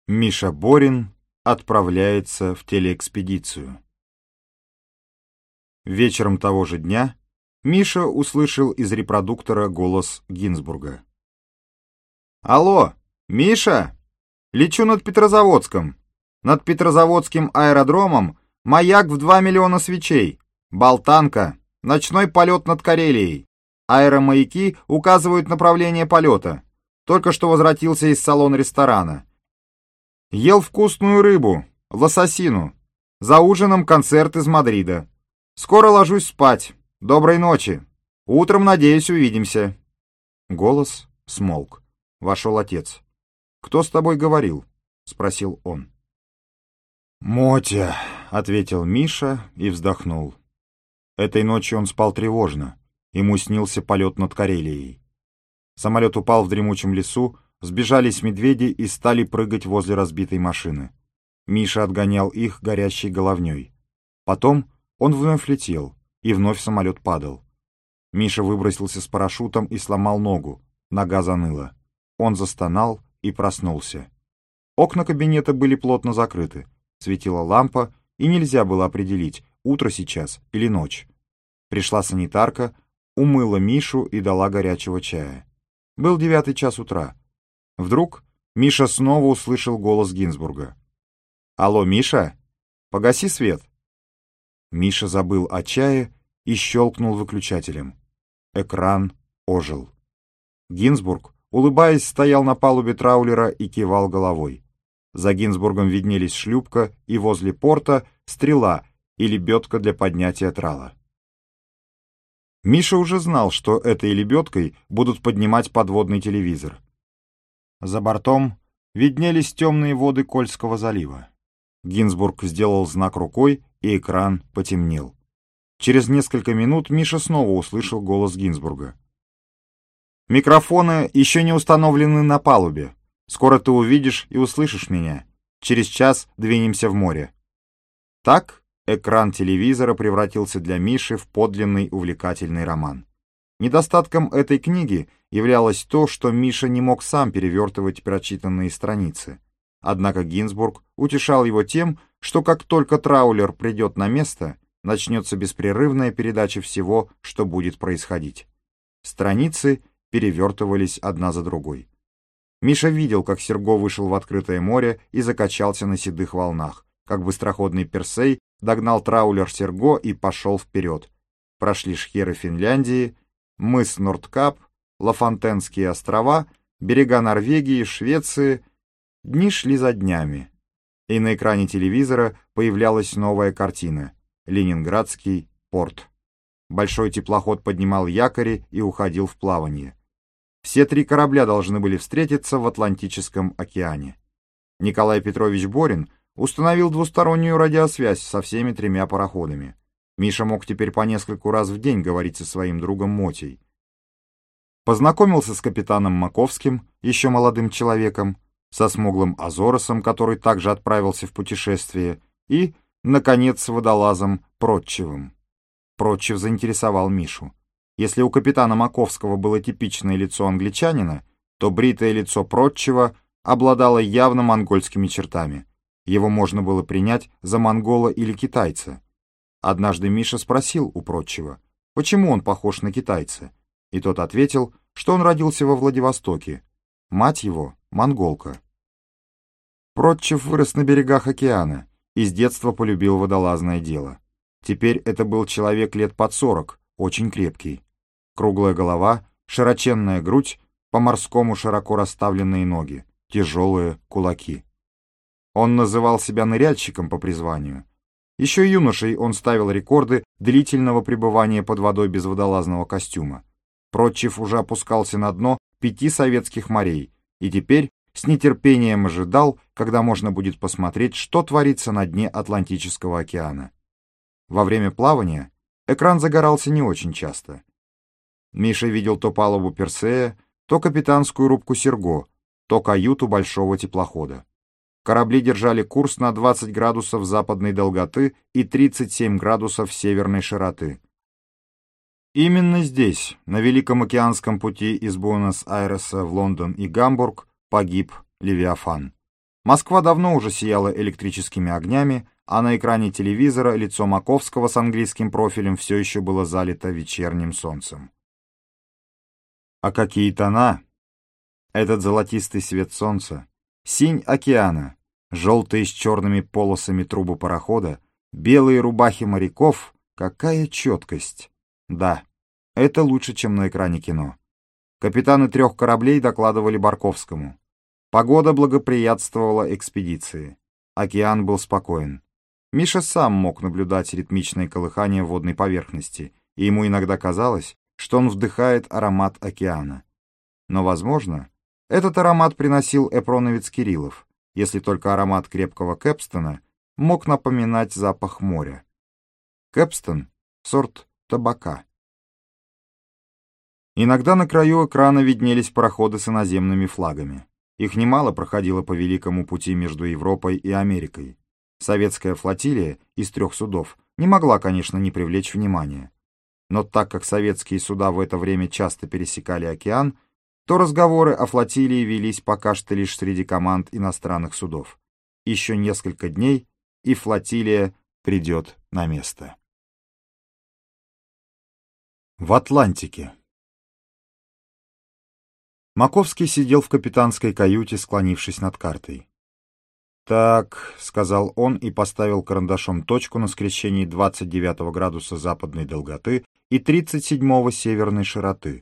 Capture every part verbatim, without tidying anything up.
Миша Борин отправляется в телеэкспедицию. Вечером того же дня Миша услышал из репродуктора голос Гинзбурга. «Алло, Миша! Лечу над Петрозаводском. Над Петрозаводским аэродромом маяк в два миллиона свечей. Болтанка. Ночной полет над Карелией. Аэромаяки указывают направление полета. Только что возвратился из салона ресторана. Ел вкусную рыбу, лососину. За ужином концерт из Мадрида. Скоро ложусь спать. Доброй ночи. Утром, надеюсь, увидимся». Голос смолк. Вошел отец. «Кто с тобой говорил?» — спросил он. «Мотя», — ответил Миша и вздохнул. Этой ночью он спал тревожно. Ему снился полет над Карелией. Самолет упал в дремучем лесу, сбежались медведи и стали прыгать возле разбитой машины. Миша отгонял их горящей головней. Потом он вновь летел, и вновь самолет падал. Миша выбросился с парашютом и сломал ногу. Нога заныла. Он застонал и проснулся. Окна кабинета были плотно закрыты. Светила лампа, и нельзя было определить, утро сейчас или ночь. Пришла санитарка, умыла Мишу и дала горячего чая. Был девятый час утра. Вдруг Миша снова услышал голос Гинзбурга. «Алло, Миша? Погаси свет». Миша забыл о чае и щелкнул выключателем. Экран ожил. Гинзбург, улыбаясь, стоял на палубе траулера и кивал головой. За Гинзбургом виднелись шлюпка и возле порта стрела и лебедка для поднятия трала. Миша уже знал, что этой лебедкой будут поднимать подводный телевизор. За бортом виднелись темные воды Кольского залива. Гинзбург сделал знак рукой, и экран потемнел. Через несколько минут Миша снова услышал голос Гинзбурга. «Микрофоны еще не установлены на палубе. Скоро ты увидишь и услышишь меня. Через час двинемся в море». Так экран телевизора превратился для Миши в подлинный увлекательный роман. Недостатком этой книги являлось то, что Миша не мог сам перевертывать прочитанные страницы. Однако Гинзбург утешал его тем, что как только траулер придет на место, начнется беспрерывная передача всего, что будет происходить. Страницы перевертывались одна за другой. Миша видел, как Серго вышел в открытое море и закачался на седых волнах, как быстроходный Персей догнал траулер Серго и пошел вперед. Прошли шхеры Финляндии, мыс Нордкап, Лафонтенские острова, берега Норвегии, Швеции. Дни шли за днями. И на экране телевизора появлялась новая картина — Ленинградский порт. Большой теплоход поднимал якори и уходил в плавание. Все три корабля должны были встретиться в Атлантическом океане. Николай Петрович Борин установил двустороннюю радиосвязь со всеми тремя пароходами. Миша мог теперь по нескольку раз в день говорить со своим другом Мотей. Познакомился с капитаном Маковским, еще молодым человеком, со смуглым Азоросом, который также отправился в путешествие, и, наконец, с водолазом Протчевым. Протчев заинтересовал Мишу. Если у капитана Маковского было типичное лицо англичанина, то бритое лицо Протчева обладало явно монгольскими чертами. Его можно было принять за монгола или китайца. Однажды Миша спросил у Протчева, почему он похож на китайца, и тот ответил, что он родился во Владивостоке. Мать его — монголка. Протчев вырос на берегах океана и с детства полюбил водолазное дело. Теперь это был человек лет под сорок, очень крепкий. Круглая голова, широченная грудь, по-морскому широко расставленные ноги, тяжелые кулаки. Он называл себя ныряльщиком по призванию. Еще юношей он ставил рекорды длительного пребывания под водой без водолазного костюма. Протчев уже опускался на дно пяти советских морей и теперь с нетерпением ожидал, когда можно будет посмотреть, что творится на дне Атлантического океана. Во время плавания экран загорался не очень часто. Миша видел то палубу Персея, то капитанскую рубку Серго, то каюту большого теплохода. Корабли держали курс на двадцать градусов западной долготы и тридцать семь градусов северной широты. Именно здесь, на Великом океанском пути из Буэнос-Айреса в Лондон и Гамбург, погиб Левиафан. Москва давно уже сияла электрическими огнями, а на экране телевизора лицо Маковского с английским профилем все еще было залито вечерним солнцем. А какие тона! Этот золотистый свет солнца, синь океана, желтые с черными полосами трубы парохода, белые рубахи моряков — какая четкость! Да, это лучше, чем на экране кино. Капитаны трех кораблей докладывали Барковскому. Погода благоприятствовала экспедиции. Океан был спокоен. Миша сам мог наблюдать ритмичное колыхание водной поверхности, и ему иногда казалось, что он вдыхает аромат океана. Но, возможно, этот аромат приносил эпроновец Кириллов, если только аромат крепкого Кэпстона мог напоминать запах моря. Кэпстон — сорт табака. Иногда на краю экрана виднелись пароходы с иноземными флагами. Их немало проходило по Великому пути между Европой и Америкой. Советская флотилия из трех судов не могла, конечно, не привлечь внимания. Но так как советские суда в это время часто пересекали океан, то разговоры о флотилии велись пока что лишь среди команд иностранных судов. Еще несколько дней, и флотилия придет на место. В Атлантике. Маковский сидел в капитанской каюте, склонившись над картой. «Так», — сказал он и поставил карандашом точку на скрещении двадцать девятого градуса западной долготы и тридцать седьмого северной широты.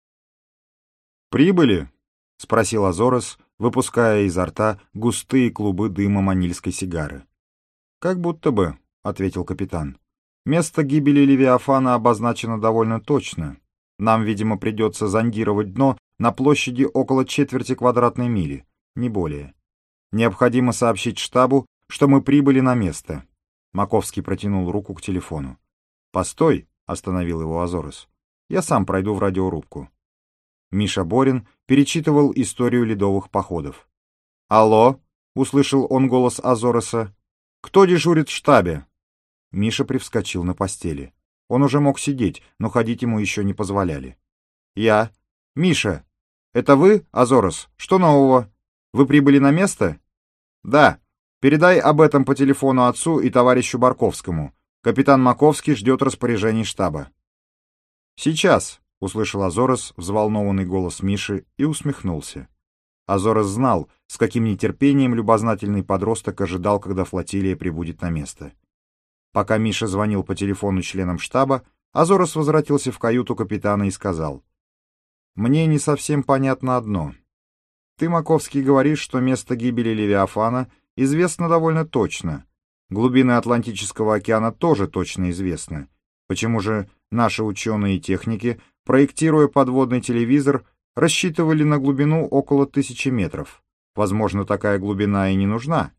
«Прибыли?» — спросил Азорес, выпуская изо рта густые клубы дыма манильской сигары. «Как будто бы», — ответил капитан. «Место гибели Левиафана обозначено довольно точно. Нам, видимо, придется зондировать дно на площади около четверти квадратной мили, не более. Необходимо сообщить штабу, что мы прибыли на место». Маковский протянул руку к телефону. «Постой», — остановил его Азорес. «Я сам пройду в радиорубку». Миша Борин перечитывал историю ледовых походов. «Алло!» — услышал он голос Азореса. «Кто дежурит в штабе?» Миша привскочил на постели. Он уже мог сидеть, но ходить ему еще не позволяли. «Я. Миша. Это вы, Азорес? Что нового? Вы прибыли на место?» «Да. Передай об этом по телефону отцу и товарищу Барковскому. Капитан Маковский ждет распоряжений штаба». «Сейчас», — услышал Азорес взволнованный голос Миши и усмехнулся. Азорес знал, с каким нетерпением любознательный подросток ожидал, когда флотилия прибудет на место. Пока Миша звонил по телефону членам штаба, Азорес возвратился в каюту капитана и сказал: «Мне не совсем понятно одно. Ты, Маковский, говоришь, что место гибели Левиафана известно довольно точно. Глубины Атлантического океана тоже точно известны. Почему же наши ученые и техники, проектируя подводный телевизор, рассчитывали на глубину около тысячи метров? Возможно, такая глубина и не нужна».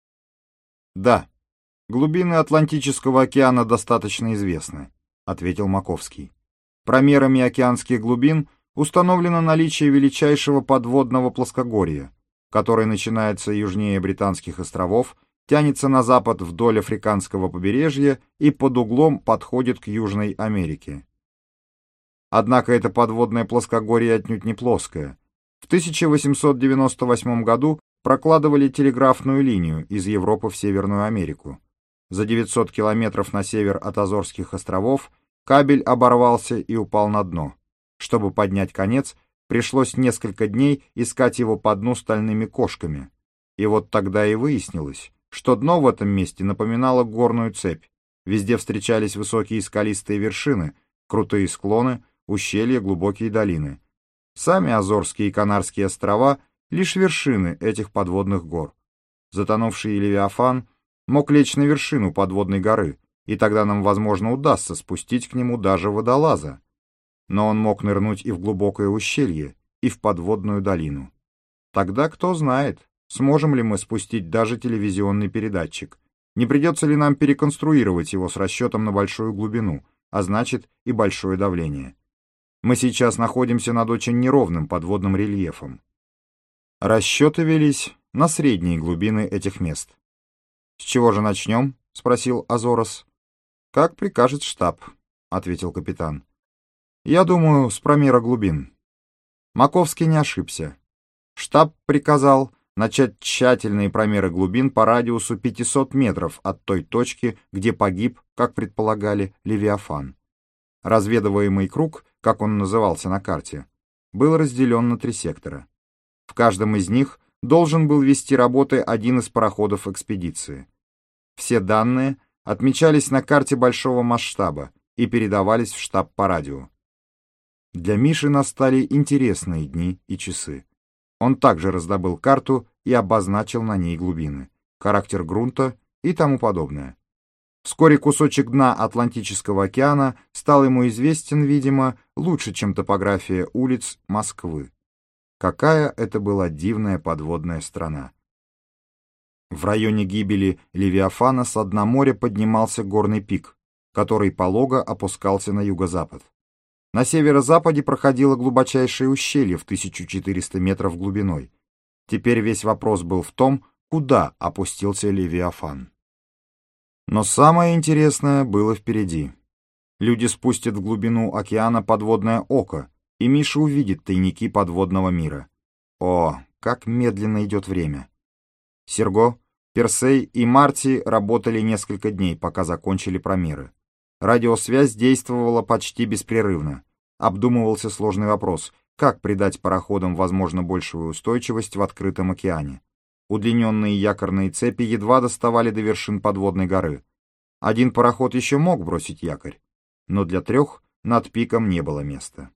«Да, глубины Атлантического океана достаточно известны», — ответил Маковский. «Промерами океанских глубин установлено наличие величайшего подводного плоскогорья, которое начинается южнее Британских островов, тянется на запад вдоль африканского побережья и под углом подходит к Южной Америке. Однако это подводное плоскогорье отнюдь не плоское. В тысяча восемьсот девяносто восьмом году прокладывали телеграфную линию из Европы в Северную Америку. За девятьсот километров на север от Азорских островов кабель оборвался и упал на дно. Чтобы поднять конец, пришлось несколько дней искать его по дну стальными кошками. И вот тогда и выяснилось, что дно в этом месте напоминало горную цепь. Везде встречались высокие скалистые вершины, крутые склоны, ущелья, глубокие долины. Сами Азорские и Канарские острова — лишь вершины этих подводных гор. Затонувший Левиафан мог лечь на вершину подводной горы, и тогда нам, возможно, удастся спустить к нему даже водолаза. Но он мог нырнуть и в глубокое ущелье, и в подводную долину. Тогда кто знает, сможем ли мы спустить даже телевизионный передатчик, не придется ли нам переконструировать его с расчетом на большую глубину, а значит и большое давление. Мы сейчас находимся над очень неровным подводным рельефом. Расчеты велись на средние глубины этих мест. «С чего же начнем?» — спросил Азорес. «Как прикажет штаб», — ответил капитан. «Я думаю, с промера глубин». Маковский не ошибся. Штаб приказал начать тщательные промеры глубин по радиусу пятисот метров от той точки, где погиб, как предполагали, Левиафан. Разведываемый круг, как он назывался на карте, был разделен на три сектора. В каждом из них должен был вести работы один из пароходов экспедиции. Все данные отмечались на карте большого масштаба и передавались в штаб по радио. Для Миши настали интересные дни и часы. Он также раздобыл карту и обозначил на ней глубины, характер грунта и тому подобное. Вскоре кусочек дна Атлантического океана стал ему известен, видимо, лучше, чем топография улиц Москвы. Какая это была дивная подводная страна! В районе гибели Левиафана с дна моря поднимался горный пик, который полого опускался на юго-запад. На северо-западе проходило глубочайшее ущелье в тысячу четыреста метров глубиной. Теперь весь вопрос был в том, куда опустился Левиафан. Но самое интересное было впереди. Люди спустят в глубину океана подводное око, и Миша увидит тайники подводного мира. О, как медленно идет время! Серго, Персей и Марти работали несколько дней, пока закончили промеры. Радиосвязь действовала почти беспрерывно. Обдумывался сложный вопрос, как придать пароходам, возможно, большую устойчивость в открытом океане. Удлиненные якорные цепи едва доставали до вершин подводной горы. Один пароход еще мог бросить якорь, но для трех над пиком не было места.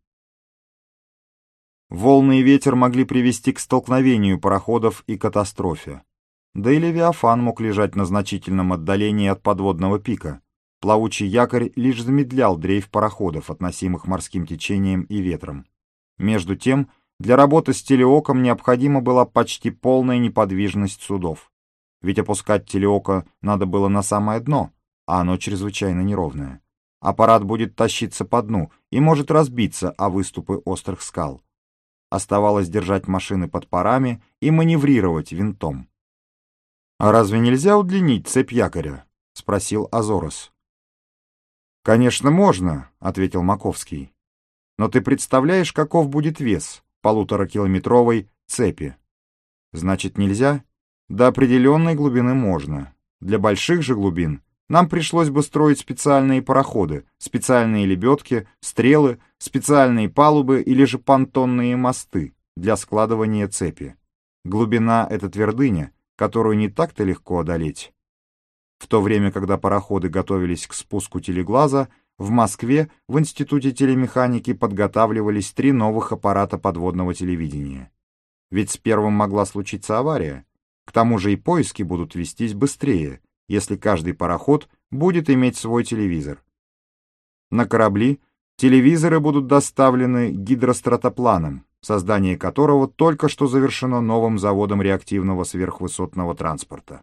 Волны и ветер могли привести к столкновению пароходов и катастрофе. Да и Левиафан мог лежать на значительном отдалении от подводного пика. Плавучий якорь лишь замедлял дрейф пароходов, относимых морским течением и ветром. Между тем, для работы с телеоком необходима была почти полная неподвижность судов. Ведь опускать телеоко надо было на самое дно, а оно чрезвычайно неровное. Аппарат будет тащиться по дну и может разбиться о выступы острых скал. Оставалось держать машины под парами и маневрировать винтом. «А разве нельзя удлинить цепь якоря?» — спросил Азорос. «Конечно, можно», — ответил Маковский. «Но ты представляешь, каков будет вес полуторакилометровой цепи?» «Значит, нельзя?» «До определенной глубины можно. Для больших же глубин нам пришлось бы строить специальные пароходы, специальные лебедки, стрелы, специальные палубы или же понтонные мосты для складывания цепи. Глубина — это твердыня, которую не так-то легко одолеть». В то время, когда пароходы готовились к спуску телеглаза, в Москве в Институте телемеханики подготавливались три новых аппарата подводного телевидения. Ведь с первым могла случиться авария. К тому же и поиски будут вестись быстрее, если каждый пароход будет иметь свой телевизор. На корабли телевизоры будут доставлены гидростратопланом, создание которого только что завершено новым заводом реактивного сверхвысотного транспорта.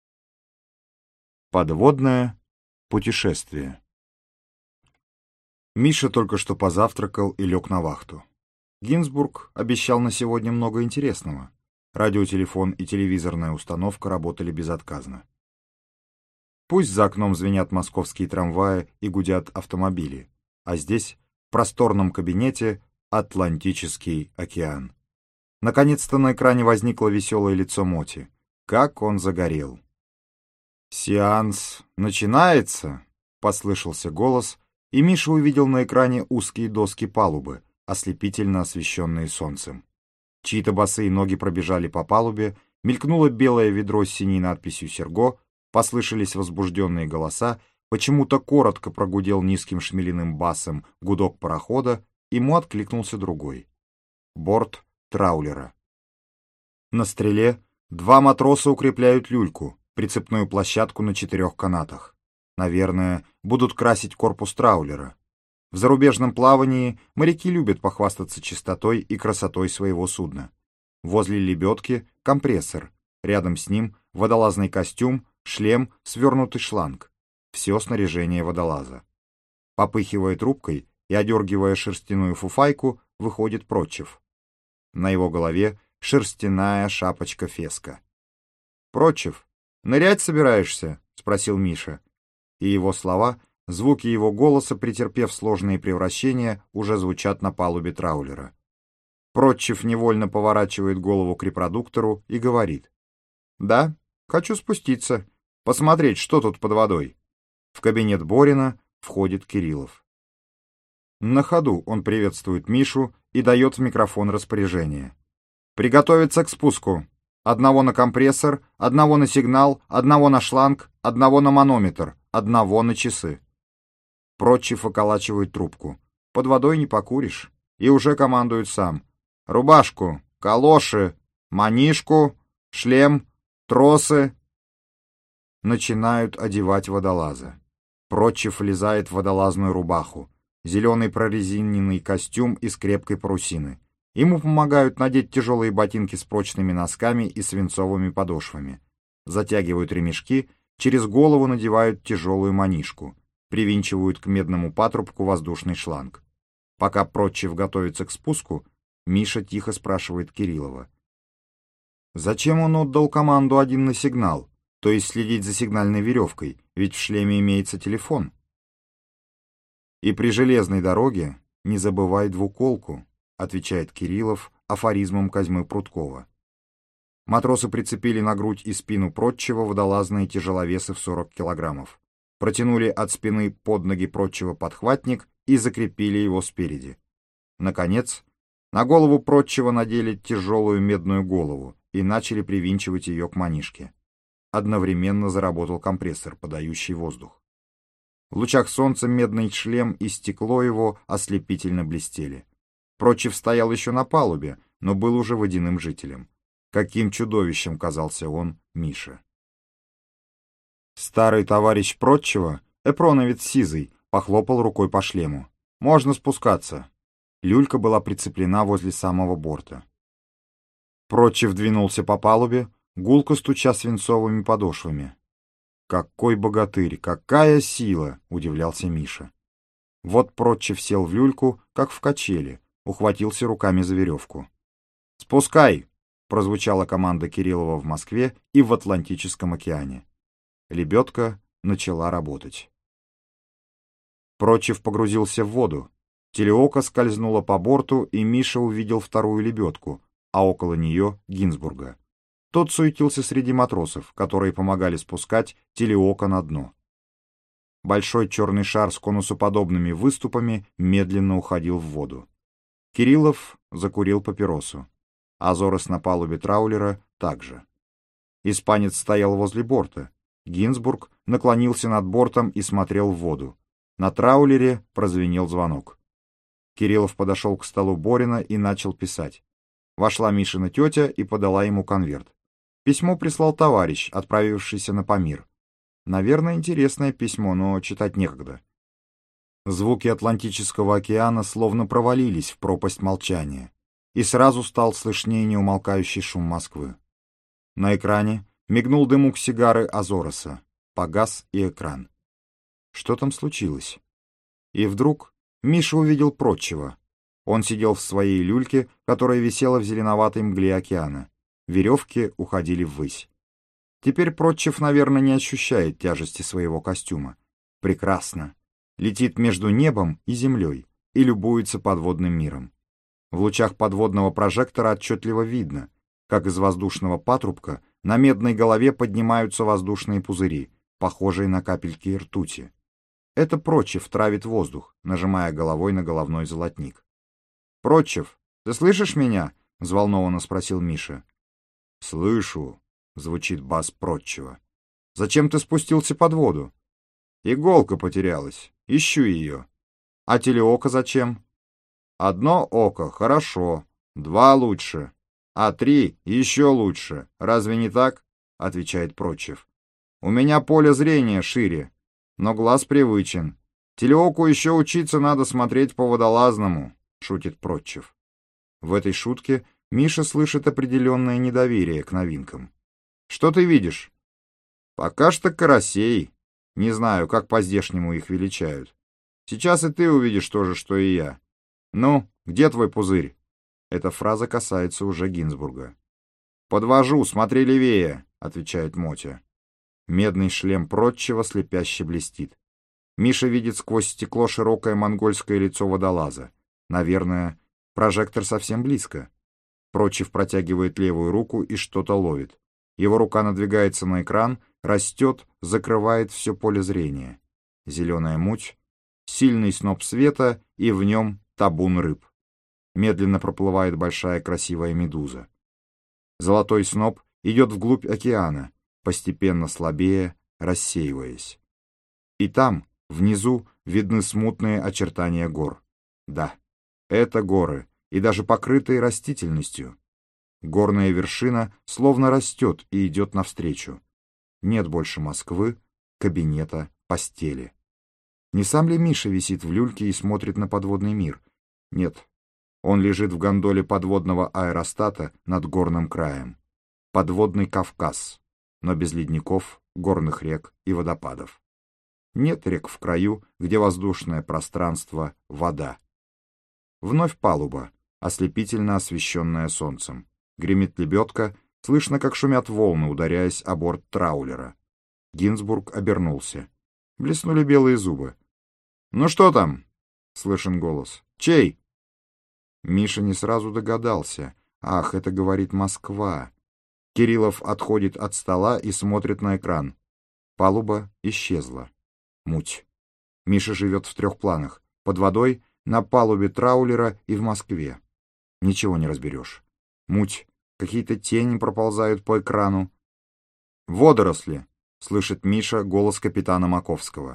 Подводное путешествие. Миша только что позавтракал и лег на вахту. Гинзбург обещал на сегодня много интересного. Радиотелефон и телевизорная установка работали безотказно. Пусть за окном звенят московские трамваи и гудят автомобили, а здесь, в просторном кабинете, Атлантический океан. Наконец-то на экране возникло веселое лицо Моти. Как он загорел! «Сеанс начинается!» — послышался голос, и Миша увидел на экране узкие доски палубы, ослепительно освещенные солнцем. Чьи-то босые ноги пробежали по палубе, мелькнуло белое ведро с синей надписью «Серго», послышались возбужденные голоса, почему-то коротко прогудел низким шмелиным басом гудок парохода, ему откликнулся другой. Борт траулера. На стреле два матроса укрепляют люльку, прицепную площадку на четырех канатах. Наверное, будут красить корпус траулера. В зарубежном плавании моряки любят похвастаться чистотой и красотой своего судна. Возле лебедки — компрессор, рядом с ним — водолазный костюм, шлем, свернутый шланг. Все снаряжение водолаза. Попыхивая трубкой и одергивая шерстяную фуфайку, выходит Протчев. На его голове шерстяная шапочка-феска. «Протчев, нырять собираешься?» — спросил Миша. И его слова, звуки его голоса, претерпев сложные превращения, уже звучат на палубе траулера. Протчев невольно поворачивает голову к репродуктору и говорит: «Да, хочу спуститься, посмотреть, что тут под водой». В кабинет Борина входит Кириллов. На ходу он приветствует Мишу и дает в микрофон распоряжение: «Приготовиться к спуску. Одного на компрессор, одного на сигнал, одного на шланг, одного на манометр, одного на часы». Протчев околачивает трубку. Под водой не покуришь. И уже командует сам: «Рубашку, калоши, манишку, шлем, тросы». Начинают одевать водолаза. Протчев влезает в водолазную рубаху, зеленый прорезиненный костюм из крепкой парусины. Ему помогают надеть тяжелые ботинки с прочными носками и свинцовыми подошвами. Затягивают ремешки, через голову надевают тяжелую манишку, привинчивают к медному патрубку воздушный шланг. Пока Протчев готовится к спуску, Миша тихо спрашивает Кириллова: «Зачем он отдал команду один на сигнал, то есть следить за сигнальной веревкой, ведь в шлеме имеется телефон?» «И при железной дороге не забывай двуколку», отвечает Кириллов афоризмом Козьмы Пруткова. Матросы прицепили на грудь и спину Протчева водолазные тяжеловесы в сорок килограммов, протянули от спины под ноги Протчева подхватник и закрепили его спереди. Наконец, на голову Протчева надели тяжелую медную голову и начали привинчивать ее к манишке. Одновременно заработал компрессор, подающий воздух. В лучах солнца медный шлем и стекло его ослепительно блестели. Протчев стоял еще на палубе, но был уже водяным жителем. Каким чудовищем казался он Мише. Старый товарищ Протчева, эпроновец сизый, похлопал рукой по шлему. «Можно спускаться». Люлька была прицеплена возле самого борта. Протчев двинулся по палубе, гулко стуча свинцовыми подошвами. «Какой богатырь! Какая сила!» — удивлялся Миша. Вот Протчев сел в люльку, как в качели, ухватился руками за веревку. «Спускай!» — прозвучала команда Кириллова в Москве и в Атлантическом океане. Лебедка начала работать. Протчев погрузился в воду. Телеоко скользнуло по борту, и Миша увидел вторую лебедку, а около нее — Гинзбурга. Тот суетился среди матросов, которые помогали спускать телеоко на дно. Большой черный шар с конусоподобными выступами медленно уходил в воду. Кириллов закурил папиросу. Азорос на палубе траулера также. Испанец стоял возле борта. Гинзбург наклонился над бортом и смотрел в воду. На траулере прозвенел звонок. Кириллов подошел к столу Борина и начал писать. Вошла Мишина тетя и подала ему конверт. Письмо прислал товарищ, отправившийся на Памир. Наверное, интересное письмо, но читать некогда. Звуки Атлантического океана словно провалились в пропасть молчания, и сразу стал слышнее неумолкающий шум Москвы. На экране мигнул дымок сигары Азороса, погас и экран. Что там случилось? И вдруг Миша увидел Протчева. Он сидел в своей люльке, которая висела в зеленоватой мгле океана. Веревки уходили ввысь. Теперь Протчев, наверное, не ощущает тяжести своего костюма. Прекрасно. Летит между небом и землей и любуется подводным миром. В лучах подводного прожектора отчетливо видно, как из воздушного патрубка на медной голове поднимаются воздушные пузыри, похожие на капельки ртути. Это Протчев травит воздух, нажимая головой на головной золотник. «Протчев, ты слышишь меня?» — взволнованно спросил Миша. «Слышу», — звучит бас Протчева. «Зачем ты спустился под воду?» «Иголка потерялась. Ищу ее». «А телеоко зачем?» «Одно око, хорошо. Два лучше. А три еще лучше. Разве не так?» — отвечает Протчев. «У меня поле зрения шире, но глаз привычен. Телеоку еще учиться надо смотреть по водолазному», — шутит Протчев. В этой шутке Миша слышит определенное недоверие к новинкам. «Что ты видишь?» «Пока что карасей. Не знаю, как по-здешнему их величают. Сейчас и ты увидишь то же, что и я. Ну, где твой пузырь?» Эта фраза касается уже Гинзбурга. «Подвожу, смотри левее», — отвечает Мотя. Медный шлем Протчева слепяще блестит. Миша видит сквозь стекло широкое монгольское лицо водолаза. Наверное, Прожектор совсем близко. Прочив протягивает левую руку и что-то ловит. Его рука надвигается на экран, растет, закрывает все поле зрения. Зеленая муть, сильный сноп света, и в нем табун рыб. Медленно проплывает большая красивая медуза. Золотой сноп идет вглубь океана, постепенно слабея, рассеиваясь. И там, внизу, видны смутные очертания гор. Да, это горы, и даже покрытые растительностью. Горная вершина словно растет и идет навстречу. Нет больше Москвы, кабинета, постели. Не сам ли Миша висит в люльке и смотрит на подводный мир? Нет, он лежит в гондоле подводного аэростата над горным краем. Подводный Кавказ, но без ледников, горных рек и водопадов. Нет рек в краю, где воздушное пространство — вода. Вновь палуба, ослепительно освещенная солнцем. Гремит лебедка, слышно, как шумят волны, ударяясь о борт траулера. Гинзбург обернулся. Блеснули белые зубы. «Ну что там?» — слышен голос. «Чей?» Миша не сразу догадался. «Ах, это говорит Москва». Кириллов отходит от стола и смотрит на экран. Палуба исчезла. Муть. Миша живет в трех планах. Под водой, на палубе траулера и в Москве. Ничего не разберешь. Муть. Какие-то тени проползают по экрану. «Водоросли!» — слышит Миша голос капитана Маковского.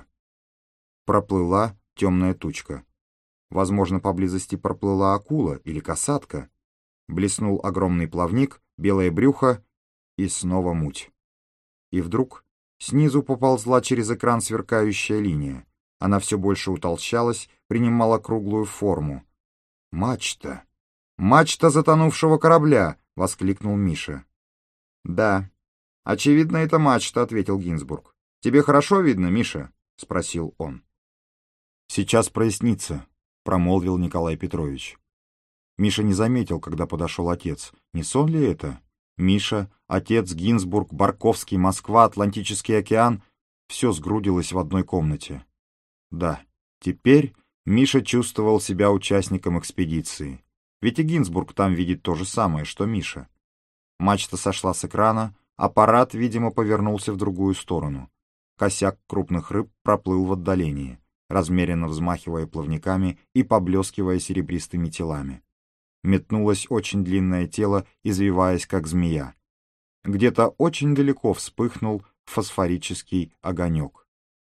Проплыла темная тучка. Возможно, поблизости проплыла акула или касатка. Блеснул огромный плавник, белое брюхо и снова муть. И вдруг снизу поползла через экран сверкающая линия. Она все больше утолщалась, принимала круглую форму. «Мачта! Мачта затонувшего корабля!» — воскликнул Миша. «Да, очевидно, это мачта», — ответил Гинзбург. «Тебе хорошо видно, Миша?» — спросил он. «Сейчас прояснится», — промолвил Николай Петрович. Миша не заметил, когда подошел отец. Не сон ли это? Миша, отец, Гинзбург, Барковский, Москва, Атлантический океан — все сгрудилось в одной комнате. Да, теперь Миша чувствовал себя участником экспедиции. Ведь и Гинзбург там видит то же самое, что Миша. Мачта сошла с экрана, аппарат, видимо, повернулся в другую сторону. Косяк крупных рыб проплыл в отдалении, размеренно взмахивая плавниками и поблескивая серебристыми телами. Метнулось очень длинное тело, извиваясь, как змея. Где-то очень далеко вспыхнул фосфорический огонек.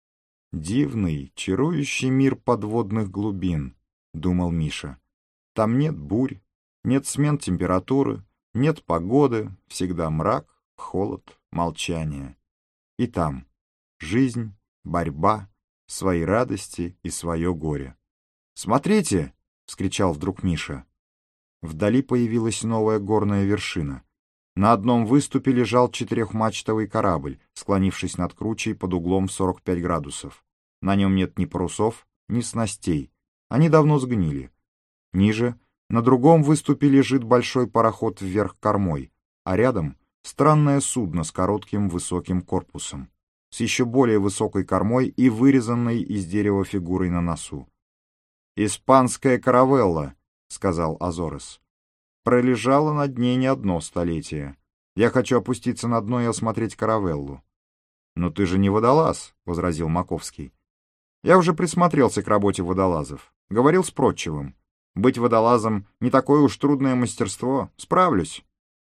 «Дивный, чарующий мир подводных глубин», — думал Миша. «Там нет бурь, нет смен температуры, нет погоды, всегда мрак, холод, молчание. И там жизнь, борьба, свои радости и свое горе». «Смотрите!» — вскричал вдруг Миша. Вдали появилась новая горная вершина. На одном выступе лежал четырехмачтовый корабль, склонившись над кручей под углом в сорок пять градусов. На нем нет ни парусов, ни снастей. Они давно сгнили. Ниже, на другом выступе лежит большой пароход вверх кормой, а рядом странное судно с коротким высоким корпусом, с еще более высокой кормой и вырезанной из дерева фигурой на носу. «Испанская каравелла», — сказал Азорес. «Пролежала на дне не одно столетие. Я хочу опуститься на дно и осмотреть каравеллу». «Но ты же не водолаз», — возразил Маковский. «Я уже присмотрелся к работе водолазов. Говорил с Протчевым. Быть водолазом — не такое уж трудное мастерство. Справлюсь».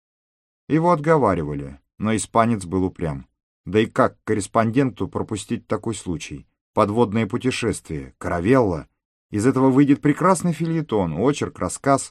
Его отговаривали, но испанец был упрям. Да и как корреспонденту пропустить такой случай? Подводное путешествие, каравелла. Из этого выйдет прекрасный фельетон, очерк, рассказ.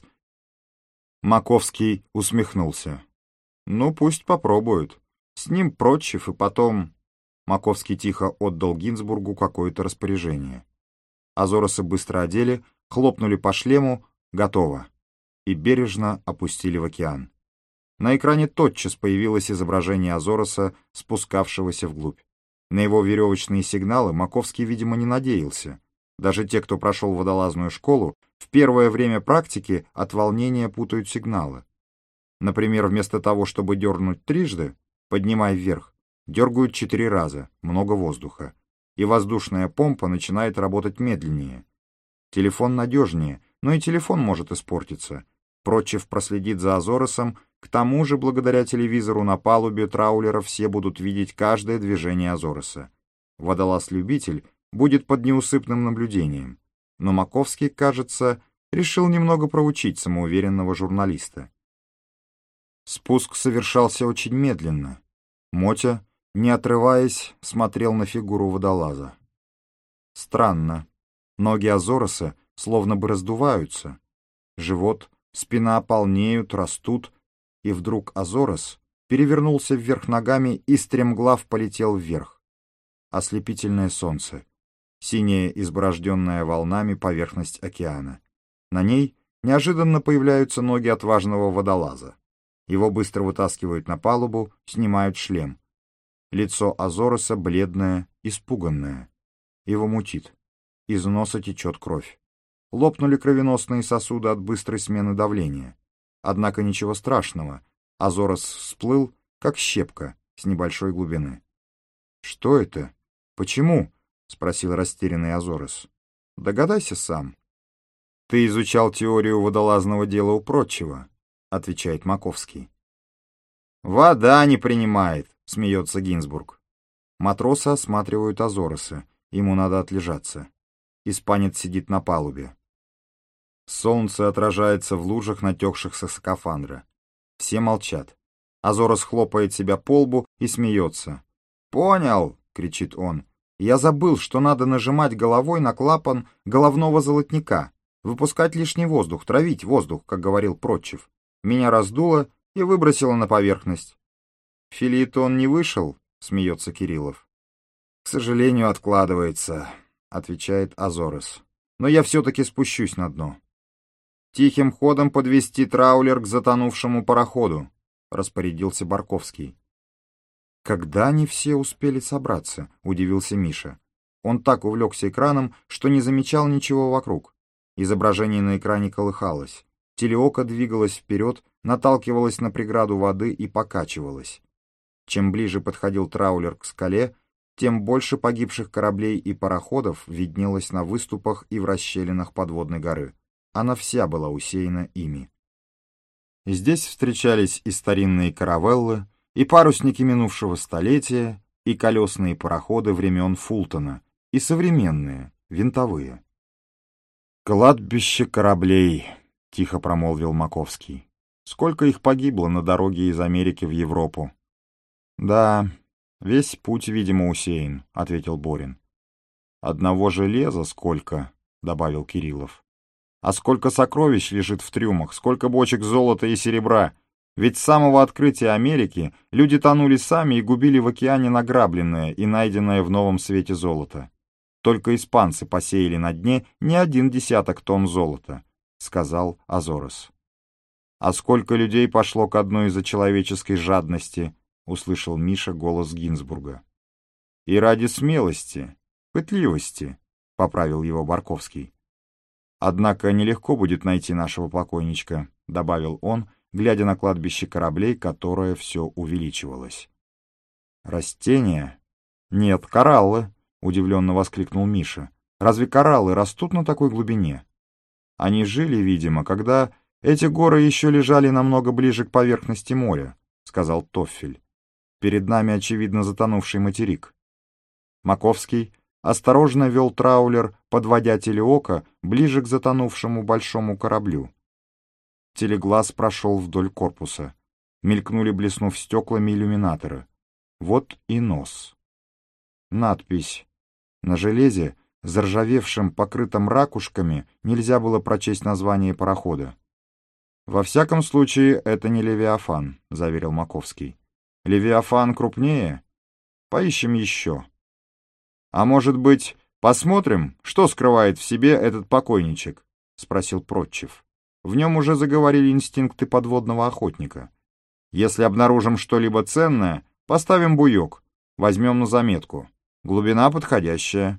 Маковский усмехнулся. «Ну, пусть попробуют. С ним Протчев, и потом...» Маковский тихо отдал Гинзбургу какое-то распоряжение. Азоросы быстро одели, хлопнули по шлему, готово, и бережно опустили в океан. На экране тотчас появилось изображение Азороса, спускавшегося вглубь. На его веревочные сигналы Маковский, видимо, не надеялся. Даже те, кто прошел водолазную школу, в первое время практики от волнения путают сигналы. Например, вместо того, чтобы дернуть трижды, поднимая вверх, дергают четыре раза, много воздуха, и воздушная помпа начинает работать медленнее. Телефон надежнее, но и телефон может испортиться. Прочев проследит за Азоросом, к тому же, благодаря телевизору на палубе траулера все будут видеть каждое движение Азороса. Водолаз-любитель будет под неусыпным наблюдением. Но Маковский, кажется, решил немного проучить самоуверенного журналиста. Спуск совершался очень медленно. Мотя, не отрываясь, смотрел на фигуру водолаза. Странно. Ноги Азороса словно бы раздуваются. Живот, спина полнеют, растут, и вдруг Азорос перевернулся вверх ногами и стремглав полетел вверх. Ослепительное солнце, синяя изборожденная волнами поверхность океана. На ней неожиданно появляются ноги отважного водолаза. Его быстро вытаскивают на палубу, снимают шлем. Лицо Азороса бледное, испуганное. Его мутит. Из носа течет кровь. Лопнули кровеносные сосуды от быстрой смены давления. Однако ничего страшного. Азорос всплыл, как щепка, с небольшой глубины. «Что это? Почему?» — спросил растерянный Азорос. «Догадайся сам». «Ты изучал теорию водолазного дела у Протчева», — отвечает Маковский. «Вода не принимает», — смеется Гинзбург. Матросы осматривают Азороса. Ему надо отлежаться. Испанец сидит на палубе. Солнце отражается в лужах, натекших со скафандра. Все молчат. Азорос хлопает себя по лбу и смеется. «Понял!» — кричит он. «Я забыл, что надо нажимать головой на клапан головного золотника, выпускать лишний воздух, травить воздух, как говорил Протчев. Меня раздуло и выбросило на поверхность». «Филитон не вышел?» — смеется Кириллов. «К сожалению, откладывается», — отвечает Азорос. «Но я все-таки спущусь на дно». «Тихим ходом подвести траулер к затонувшему пароходу», — распорядился Барковский. «Когда они все успели собраться?» — удивился Миша. Он так увлекся экраном, что не замечал ничего вокруг. Изображение на экране колыхалось. Телеока двигалась вперед, наталкивалась на преграду воды и покачивалась. Чем ближе подходил траулер к скале, тем больше погибших кораблей и пароходов виднелось на выступах и в расщелинах подводной горы. Она вся была усеяна ими. Здесь встречались и старинные каравеллы, и парусники минувшего столетия, и колесные пароходы времен Фултона, и современные, винтовые. «Кладбище кораблей», — тихо промолвил Маковский. «Сколько их погибло на дороге из Америки в Европу?» «Да, весь путь, видимо, усеян», — ответил Борин. «Одного железа сколько», — добавил Кириллов. «А сколько сокровищ лежит в трюмах, сколько бочек золота и серебра. Ведь с самого открытия Америки люди тонули сами и губили в океане награбленное и найденное в новом свете золото. Только испанцы посеяли на дне не один десяток тонн золота», — сказал Азорос. «А сколько людей пошло ко дну из-за человеческой жадности», — услышал Миша голос Гинзбурга. «И ради смелости, пытливости», — поправил его Барковский. «Однако нелегко будет найти нашего покойничка», — добавил он, глядя на кладбище кораблей, которое все увеличивалось. «Растения? Нет, кораллы», — удивленно воскликнул Миша. «Разве кораллы растут на такой глубине?» «Они жили, видимо, когда эти горы еще лежали намного ближе к поверхности моря», — сказал Тоффель. «Перед нами, очевидно, затонувший материк». Маковский осторожно вел траулер, подводя телеока ближе к затонувшему большому кораблю. Телеглаз прошел вдоль корпуса. Мелькнули, блеснув стеклами, иллюминаторы. Вот и нос. Надпись. На железе, заржавевшем, покрытом ракушками, нельзя было прочесть название парохода. «Во всяком случае, это не Левиафан», — заверил Маковский. «Левиафан крупнее? Поищем еще». «А может быть, посмотрим, что скрывает в себе этот покойничек?» — спросил Протчев. В нем уже заговорили инстинкты подводного охотника. «Если обнаружим что-либо ценное, поставим буек, возьмем на заметку. Глубина подходящая».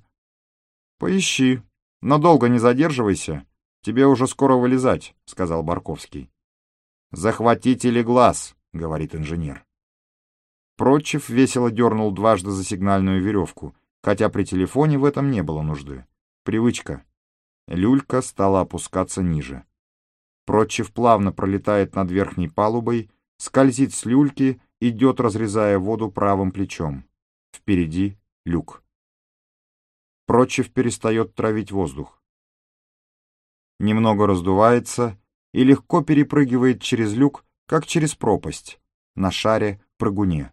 «Поищи, но долго не задерживайся. Тебе уже скоро вылезать», — сказал Барковский. «Захвати телеглаз», — говорит инженер. Протчев весело дернул дважды за сигнальную веревку, хотя при телефоне в этом не было нужды. Привычка. Люлька стала опускаться ниже. Протчев плавно пролетает над верхней палубой, скользит с люльки, идет, разрезая воду правым плечом. Впереди люк. Протчев перестает травить воздух. Немного раздувается и легко перепрыгивает через люк, как через пропасть, на шаре-прыгуне.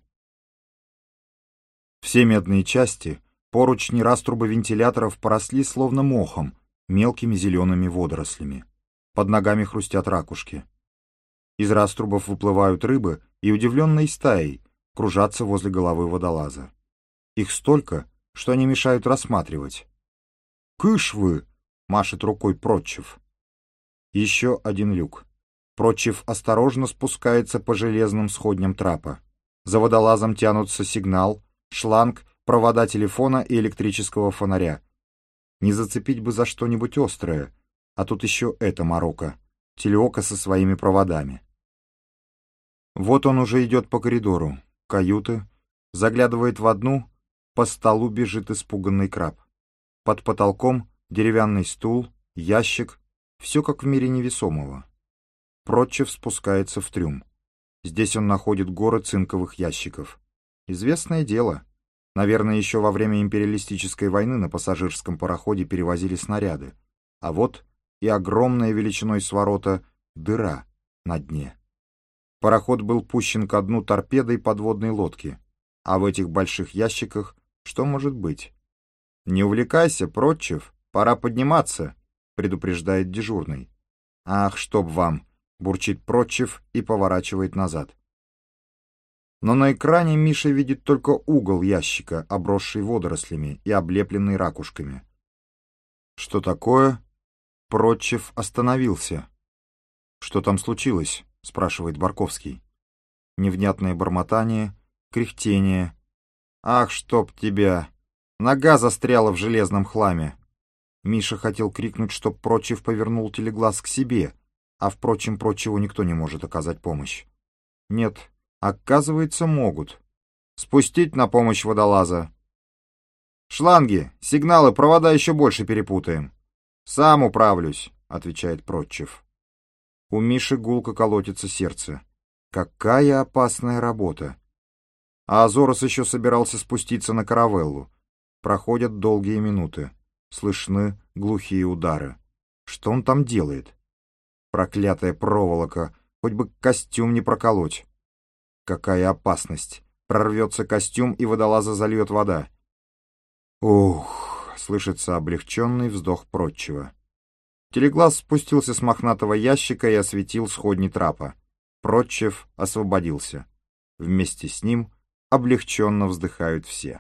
Все медные части, поручни, раструбы вентиляторов поросли словно мохом, мелкими зелеными водорослями. Под ногами хрустят ракушки. Из раструбов выплывают рыбы и удивленной стаей кружатся возле головы водолаза. Их столько, что они мешают рассматривать. «Кыш вы!» — машет рукой Протчев. Еще один люк. Протчев осторожно спускается по железным сходням трапа. За водолазом тянутся сигнал, шланг, провода телефона и электрического фонаря. Не зацепить бы за что-нибудь острое, а тут еще это морока, телеока со своими проводами. Вот он уже идет по коридору, каюты, заглядывает в одну, по столу бежит испуганный краб. Под потолком деревянный стул, ящик, все как в мире невесомого. Протчев спускается в трюм. Здесь он находит горы цинковых ящиков. Известное дело. Наверное, еще во время империалистической войны на пассажирском пароходе перевозили снаряды. А вот и огромная величиной сворота дыра на дне. Пароход был пущен ко дну торпедой подводной лодки. А в этих больших ящиках что может быть? «Не увлекайся, Протчев, пора подниматься», — предупреждает дежурный. «Ах, чтоб вам!» — бурчит Протчев и поворачивает назад. Но на экране Миша видит только угол ящика, обросший водорослями и облепленный ракушками. Что такое? Протчев остановился. «Что там случилось?» — спрашивает Барковский. Невнятное бормотание, кряхтение. «Ах, чтоб тебя! Нога застряла в железном хламе!» Миша хотел крикнуть, чтоб Протчев повернул телеглаз к себе, а, впрочем, Протчеву никто не может оказать помощь. Нет, оказывается, могут. Спустить на помощь водолаза. «Шланги, сигналы, провода еще больше перепутаем». «Сам управлюсь», — отвечает Протчев. У Миши гулко колотится сердце. Какая опасная работа! А Азорос еще собирался спуститься на каравеллу. Проходят долгие минуты. Слышны глухие удары. Что он там делает? Проклятая проволока, хоть бы костюм не проколоть. Какая опасность! Прорвется костюм, и водолаза зальет вода. Ух! Слышится облегченный вздох Протчева. Телеглаз спустился с мохнатого ящика и осветил сходни трапа. Протчев освободился. Вместе с ним облегченно вздыхают все.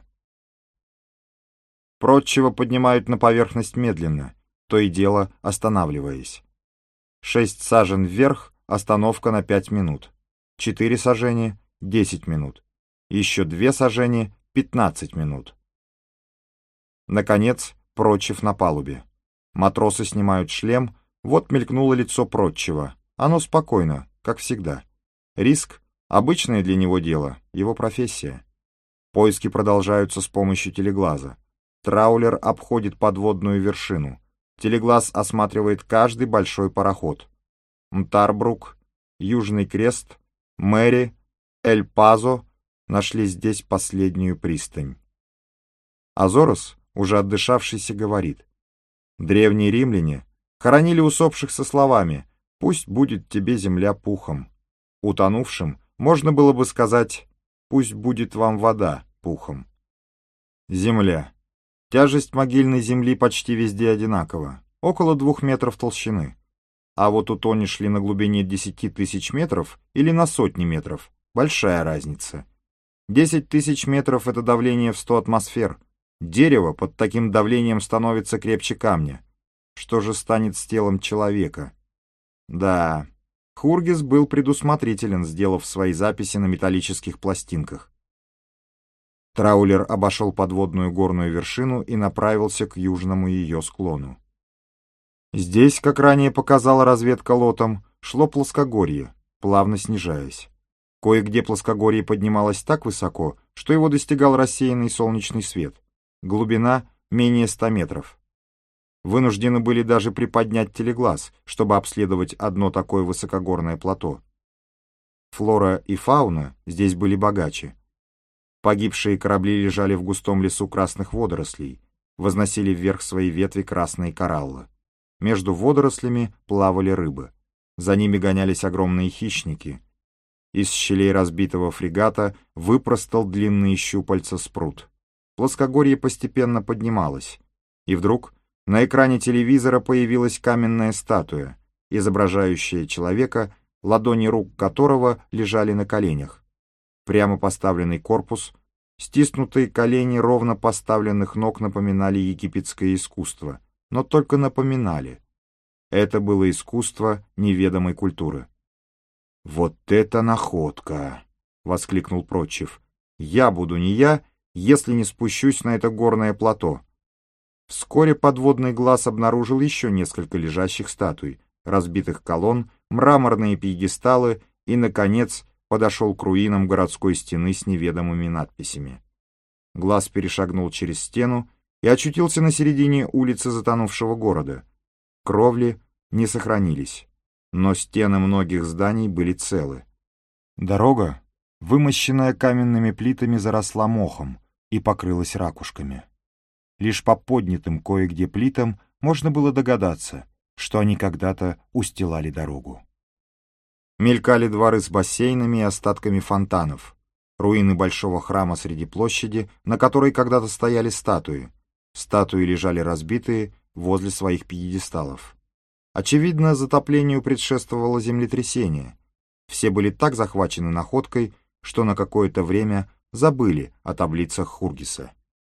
Протчева поднимают на поверхность медленно, то и дело останавливаясь. Шесть сажен вверх, остановка на пять минут. Четыре сажени — десять минут. Еще две сажени — пятнадцать минут. Наконец, Протчев на палубе. Матросы снимают шлем, вот мелькнуло лицо Протчева. Оно спокойно, как всегда. Риск — обычное для него дело, его профессия. Поиски продолжаются с помощью телеглаза. Траулер обходит подводную вершину. Телеглаз осматривает каждый большой пароход. Мтарбрук, Южный Крест, Мэри, Эль-Пазо нашли здесь последнюю пристань. Азорос, уже отдышавшийся, говорит: «Древние римляне хоронили усопших со словами: «Пусть будет тебе земля пухом». Утонувшим можно было бы сказать: «Пусть будет вам вода пухом». Земля. Тяжесть могильной земли почти везде одинакова, около двух метров толщины. А вот утонешь ли на глубине десяти тысяч метров или на сотни метров — большая разница. Десять тысяч метров — это давление в сто атмосфер. Дерево под таким давлением становится крепче камня. Что же станет с телом человека? Да, Хургис был предусмотрителен, сделав свои записи на металлических пластинках. Траулер обошел подводную горную вершину и направился к южному ее склону. Здесь, как ранее показала разведка лотом, шло плоскогорье, плавно снижаясь. Кое-где плоскогорье поднималось так высоко, что его достигал рассеянный солнечный свет. Глубина менее ста метров. Вынуждены были даже приподнять телеглаз, чтобы обследовать одно такое высокогорное плато. Флора и фауна здесь были богаче. Погибшие корабли лежали в густом лесу красных водорослей, возносили вверх свои ветви красные кораллы. Между водорослями плавали рыбы. За ними гонялись огромные хищники. Из щелей разбитого фрегата выпростал длинные щупальца спрут. Плоскогорье постепенно поднималось. И вдруг на экране телевизора появилась каменная статуя, изображающая человека, ладони рук которого лежали на коленях. Прямо поставленный корпус, стиснутые колени ровно поставленных ног напоминали египетское искусство, но только напоминали. Это было искусство неведомой культуры. «Вот это находка!» — воскликнул Протчев. «Я буду не я, если не спущусь на это горное плато». Вскоре подводный глаз обнаружил еще несколько лежащих статуй, разбитых колонн, мраморные пьедесталы и, наконец, подошел к руинам городской стены с неведомыми надписями. Глаз перешагнул через стену и очутился на середине улицы затонувшего города. Кровли не сохранились, но стены многих зданий были целы. Дорога, вымощенная каменными плитами, заросла мохом и покрылась ракушками. Лишь по поднятым кое-где плитам можно было догадаться, что они когда-то устилали дорогу. Мелькали дворы с бассейнами и остатками фонтанов, руины большого храма среди площади, на которой когда-то стояли статуи. Статуи лежали разбитые возле своих пьедесталов. Очевидно, затоплению предшествовало землетрясение. Все были так захвачены находкой, что на какое-то время забыли о таблицах Хургиса.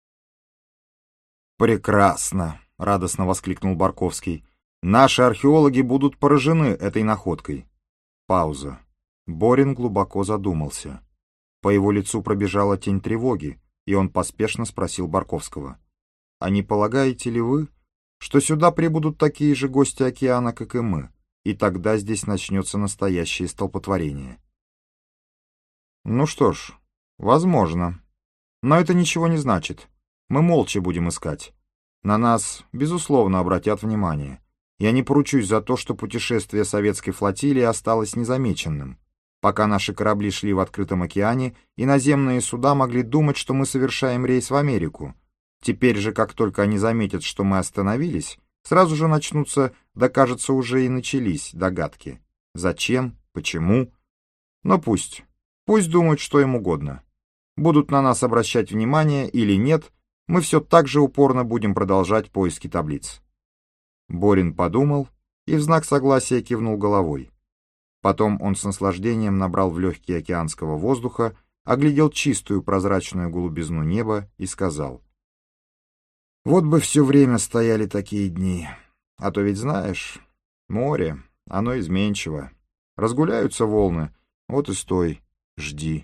«Прекрасно!» — радостно воскликнул Барковский. «Наши археологи будут поражены этой находкой». Пауза. Борин глубоко задумался. По его лицу пробежала тень тревоги, и он поспешно спросил Барковского. «А не полагаете ли вы, что сюда прибудут такие же гости океана, как и мы, и тогда здесь начнется настоящее столпотворение?» «Ну что ж, возможно. Но это ничего не значит. Мы молча будем искать. На нас, безусловно, обратят внимание. Я не поручусь за то, что путешествие советской флотилии осталось незамеченным. Пока наши корабли шли в открытом океане, и наземные суда могли думать, что мы совершаем рейс в Америку. Теперь же, как только они заметят, что мы остановились, сразу же начнутся, да, кажется, уже и начались догадки. Зачем? Почему? Но пусть. Пусть думают, что им угодно. Будут на нас обращать внимание или нет, мы все так же упорно будем продолжать поиски таблиц. Борин подумал и в знак согласия кивнул головой. Потом он с наслаждением набрал в легкие океанского воздуха, оглядел чистую прозрачную голубизну неба и сказал: «Вот бы все время стояли такие дни, а то ведь знаешь, море, оно изменчиво. Разгуляются волны, вот и стой, жди».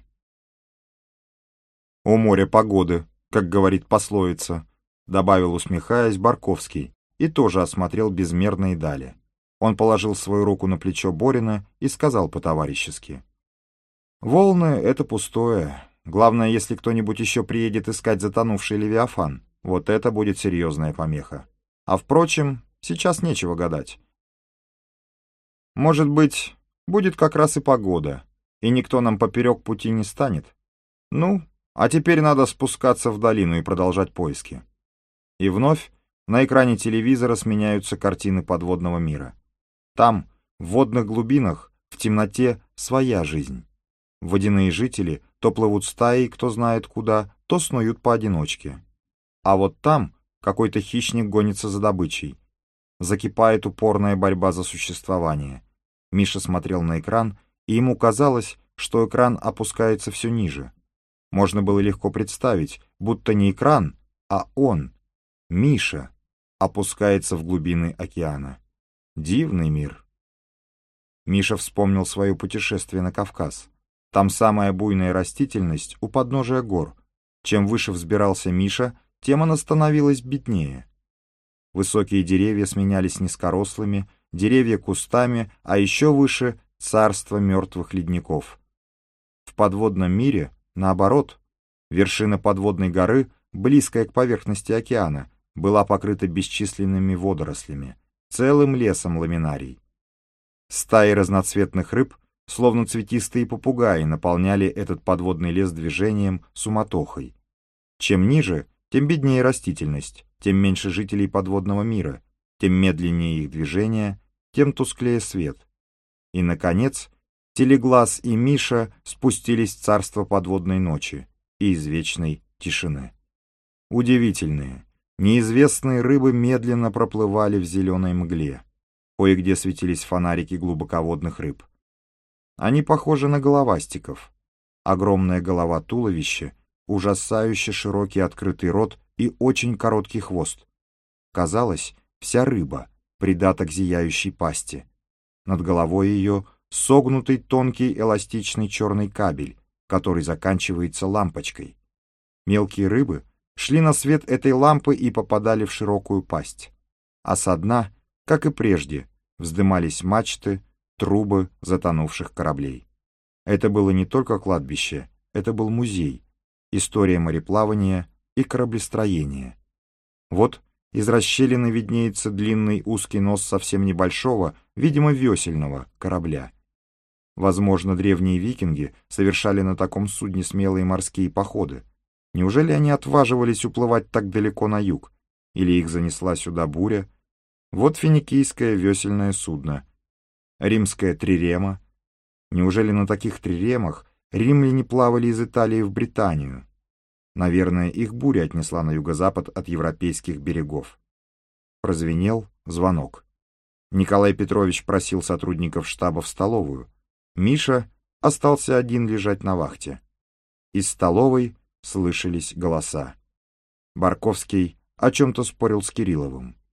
«У моря погоды, как говорит пословица», — добавил, усмехаясь, Барковский, и тоже осмотрел безмерные дали. Он положил свою руку на плечо Борина и сказал по-товарищески: «Волны — это пустое. Главное, если кто-нибудь еще приедет искать затонувший Левиафан, вот это будет серьезная помеха. А впрочем, сейчас нечего гадать. Может быть, будет как раз и погода, и никто нам поперек пути не станет. Ну, а теперь надо спускаться в долину и продолжать поиски». И вновь на экране телевизора сменяются картины подводного мира. Там, в водных глубинах, в темноте, своя жизнь. Водяные жители то плывут стаей, кто знает куда, то снуют поодиночке. А вот там какой-то хищник гонится за добычей. Закипает упорная борьба за существование. Миша смотрел на экран, и ему казалось, что экран опускается все ниже. Можно было легко представить, будто не экран, а он, Миша, опускается в глубины океана. Дивный мир. Миша вспомнил свое путешествие на Кавказ. Там самая буйная растительность у подножия гор. Чем выше взбирался Миша, тем она становилась беднее. Высокие деревья сменялись низкорослыми, деревья кустами, а еще выше — царство мертвых ледников. В подводном мире, наоборот, вершина подводной горы, близкая к поверхности океана, была покрыта бесчисленными водорослями, целым лесом ламинарий. Стаи разноцветных рыб, словно цветистые попугаи, наполняли этот подводный лес движением, суматохой. Чем ниже, тем беднее растительность, тем меньше жителей подводного мира, тем медленнее их движение, тем тусклее свет. И, наконец, Телеглаз и Миша спустились в царство подводной ночи и извечной тишины. Удивительные, неизвестные рыбы медленно проплывали в зеленой мгле. Кое-где светились фонарики глубоководных рыб. Они похожи на головастиков. Огромная голова-туловище, ужасающе широкий открытый рот и очень короткий хвост. Казалось, вся рыба — придаток зияющей пасти. Над головой ее согнутый тонкий эластичный черный кабель, который заканчивается лампочкой. Мелкие рыбы шли на свет этой лампы и попадали в широкую пасть. А со дна, как и прежде, вздымались мачты, трубы затонувших кораблей. Это было не только кладбище, это был музей, история мореплавания и кораблестроения. Вот из расщелины виднеется длинный узкий нос совсем небольшого, видимо, весельного корабля. Возможно, древние викинги совершали на таком судне смелые морские походы. Неужели они отваживались уплывать так далеко на юг? Или их занесла сюда буря? Вот финикийское весельное судно. Римская трирема. Неужели на таких триремах римляне плавали из Италии в Британию? Наверное, их буря отнесла на юго-запад от европейских берегов. Прозвенел звонок. Николай Петрович просил сотрудников штаба в столовую. Миша остался один лежать на вахте. Из столовой слышались голоса. Барковский о чем-то спорил с Кирилловым.